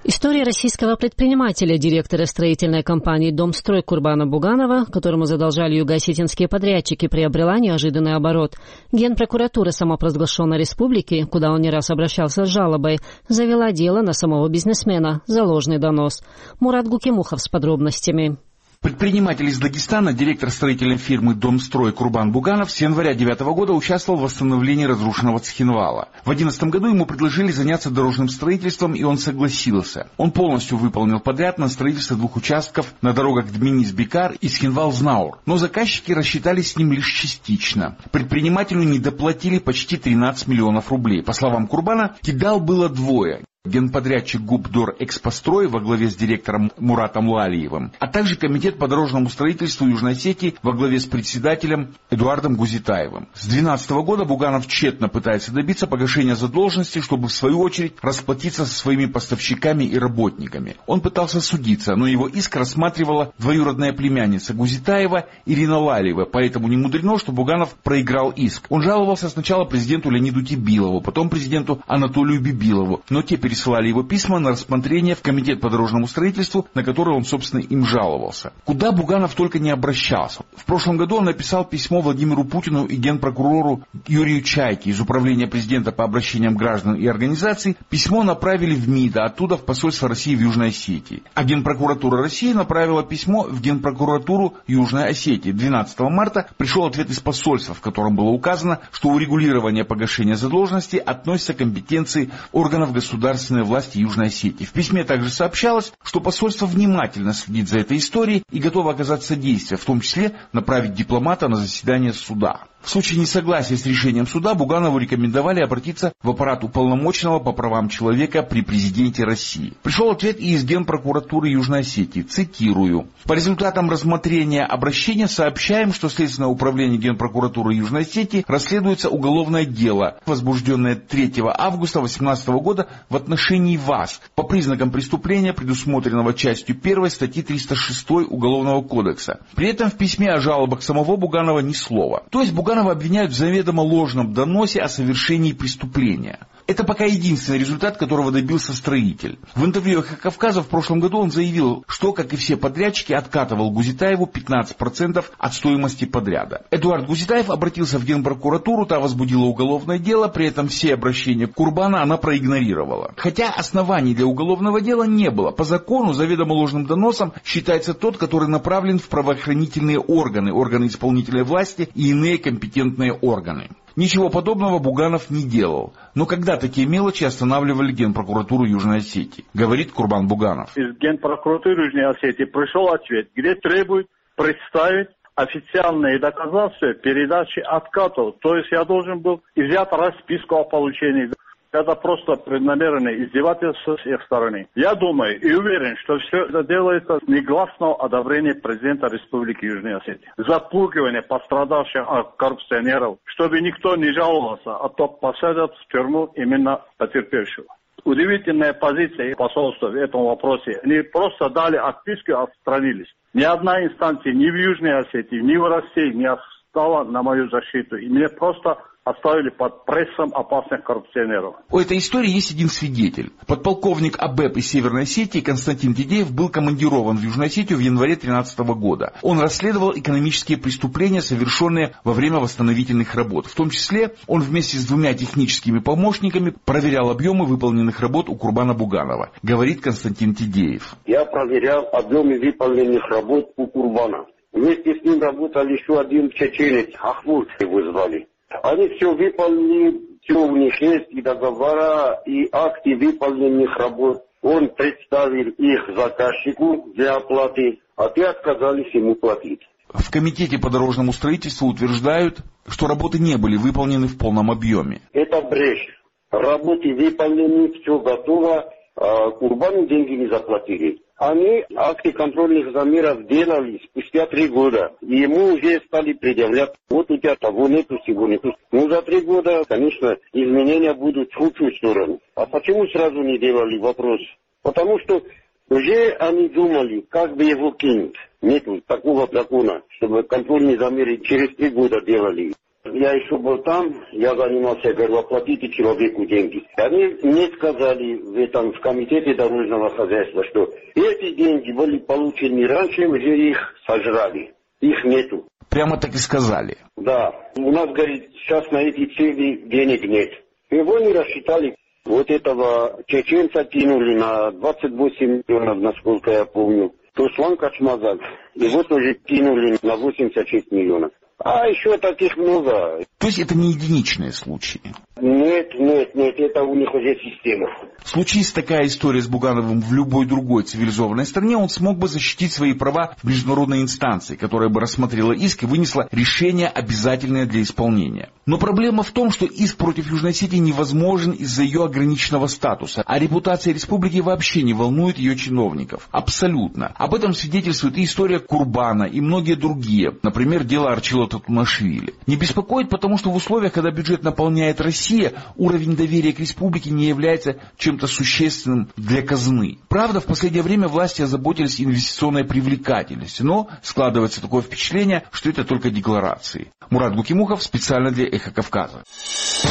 История российского предпринимателя, директора строительной компании «Домстрой» Курбана Буганова, которому задолжали юго-осетинские подрядчики, приобрела неожиданный оборот. Генпрокуратура самопровозглашенной республики, куда он не раз обращался с жалобой, завела дело на самого бизнесмена за ложный донос. Мурат Гукимухов с подробностями. Предприниматель из Дагестана, директор строительной фирмы «Домстрой» Курбан Буганов с января 2009 года участвовал в восстановлении разрушенного Цхинвала. В 2011 году ему предложили заняться дорожным строительством, и он согласился. Он полностью выполнил подряд на строительство 2 участков на дорогах Дминис-Бикар и Цхинвал-Знаур. Но заказчики рассчитались с ним лишь частично. Предпринимателю недоплатили почти 13 миллионов рублей. По словам Курбана, кидал было двое. Генподрядчик ГУП «Дор-Экспострой» во главе с директором Муратом Лалиевым, а также комитет по дорожному строительству Южной Осетии во главе с председателем Эдуардом Гузитаевым. С 2012 года Буганов тщетно пытается добиться погашения задолженности, чтобы в свою очередь расплатиться со своими поставщиками и работниками. Он пытался судиться, но его иск рассматривала двоюродная племянница Гузитаева Ирина Лалиева, поэтому не мудрено, что Буганов проиграл иск. Он жаловался сначала президенту Леониду Тибилову, потом президенту Анатолию Бибилову, но те пересылали его письма на рассмотрение в комитет по дорожному строительству, на который он, собственно, им жаловался. Куда Буганов только не обращался. В прошлом году он написал письмо Владимиру Путину и генпрокурору Юрию Чайке из Управления президента по обращениям граждан и организаций. Письмо направили в МИД, а оттуда в посольство России в Южной Осетии. А Генпрокуратура России направила письмо в Генпрокуратуру Южной Осетии. 12 марта пришел ответ из посольства, в котором было указано, что урегулирование погашения задолженности относится к компетенции органов государственной власти Южной Осетии. В письме также сообщалось, что посольство внимательно следит за этой историей и готово оказать содействие, в том числе направить дипломата на заседание суда. В случае несогласия с решением суда Буганову рекомендовали обратиться в аппарат уполномоченного по правам человека при президенте России. Пришел ответ и из Генпрокуратуры Южной Осетии. Цитирую. По результатам рассмотрения обращения сообщаем, что Следственное управление Генпрокуратуры Южной Осетии расследуется уголовное дело, возбужденное 3 августа 2018 года в отношении вас по признакам преступления, предусмотренного частью 1 статьи 306 Уголовного кодекса. При этом в письме о жалобах самого Буганова ни слова. То есть Буганова обвиняют в заведомо ложном доносе о совершении преступления. Это пока единственный результат, которого добился строитель. В интервью «Эхо Кавказа» в прошлом году он заявил, что, как и все подрядчики, откатывал Гузитаеву 15% от стоимости подряда. Эдуард Гузитаев обратился в Генпрокуратуру, та возбудила уголовное дело, при этом все обращения Курбана она проигнорировала. Хотя оснований для уголовного дела не было. По закону заведомо ложным доносом считается тот, который направлен в правоохранительные органы, органы исполнительной власти и иные компетентные органы. Ничего подобного Буганов не делал. Но когда такие мелочи останавливали Генпрокуратуру Южной Осетии, говорит Курбан Буганов. Из Генпрокуратуры Южной Осетии пришел ответ, где требует представить официальные доказательства передачи откатов. То есть я должен был изъять расписку о получении. Это просто преднамеренное издевательство с их стороны. Я думаю и уверен, что все это делается с негласного одобрения президента Республики Южной Осетии. Запугивание пострадавших от коррупционеров, чтобы никто не жаловался, а то посадят в тюрьму именно потерпевшего. Удивительная позиция посольства в этом вопросе. Они просто дали отписку и отстранились. Ни одна инстанция ни в Южной Осетии, ни в России не стала на мою защиту. И мне просто оставили под прессом опасных коррупционеров. У этой истории есть один свидетель. Подполковник АБЭП из Северной Осетии Константин Тидеев был командирован в Южную Осетию в январе 2013 года. Он расследовал экономические преступления, совершенные во время восстановительных работ. В том числе он вместе с 2 техническими помощниками проверял объемы выполненных работ у Курбана Буганова, говорит Константин Тидеев. Я проверял объемы выполненных работ у Курбана. Вместе с ним работал еще один чеченец, Ахмур его звали. Они все выполнили, все у них есть, и договора, и акты выполненных работ. Он представил их заказчику для оплаты, а те отказались ему платить. В комитете по дорожному строительству утверждают, что работы не были выполнены в полном объеме. Это брешь. Работы выполнены, все готово, а Курбану деньги не заплатили. Они акты контрольных замеров делали спустя 3 года. И ему уже стали предъявлять, вот у тебя того нету, всего нету. Ну, за 3 года, конечно, изменения будут в худшую сторону. А почему сразу не делали вопрос? Потому что уже они думали, как бы его кинуть. Нету такого закона, чтобы контрольные замеры через 3 года делали. я еще был там, я занимался, я говорю, оплатите человеку деньги. Они мне сказали в комитете дорожного хозяйства, что эти деньги были получены раньше, уже их сожрали. Их нету. Прямо так и сказали. Да. У нас, говорит, сейчас на эти цели денег нет. Его не рассчитали. Вот этого чеченца кинули на 28 миллионов, насколько я помню. Туслан Качмазак. Его тоже кинули на 86 миллионов. А еще таких много. То есть это не единичные случаи? Нет, это у них уже система. Случись такая история с Бугановым в любой другой цивилизованной стране, он смог бы защитить свои права в международной инстанции, которая бы рассмотрела иск и вынесла решение, обязательное для исполнения. Но проблема в том, что иск против Южной Осетии невозможен из-за ее ограниченного статуса, а репутация республики вообще не волнует ее чиновников. Абсолютно. Об этом свидетельствует и история Курбана, и многие другие. Например, дело Арчила Татунашвили. Не беспокоит, потому что в условиях, когда бюджет наполняет Россия, уровень доверия к республике не является чем-то существенным для казны. Правда, в последнее время власти озаботились инвестиционной привлекательностью, но складывается такое впечатление, что это только декларации. Мурат Гукимухов специально для Эхо Кавказа.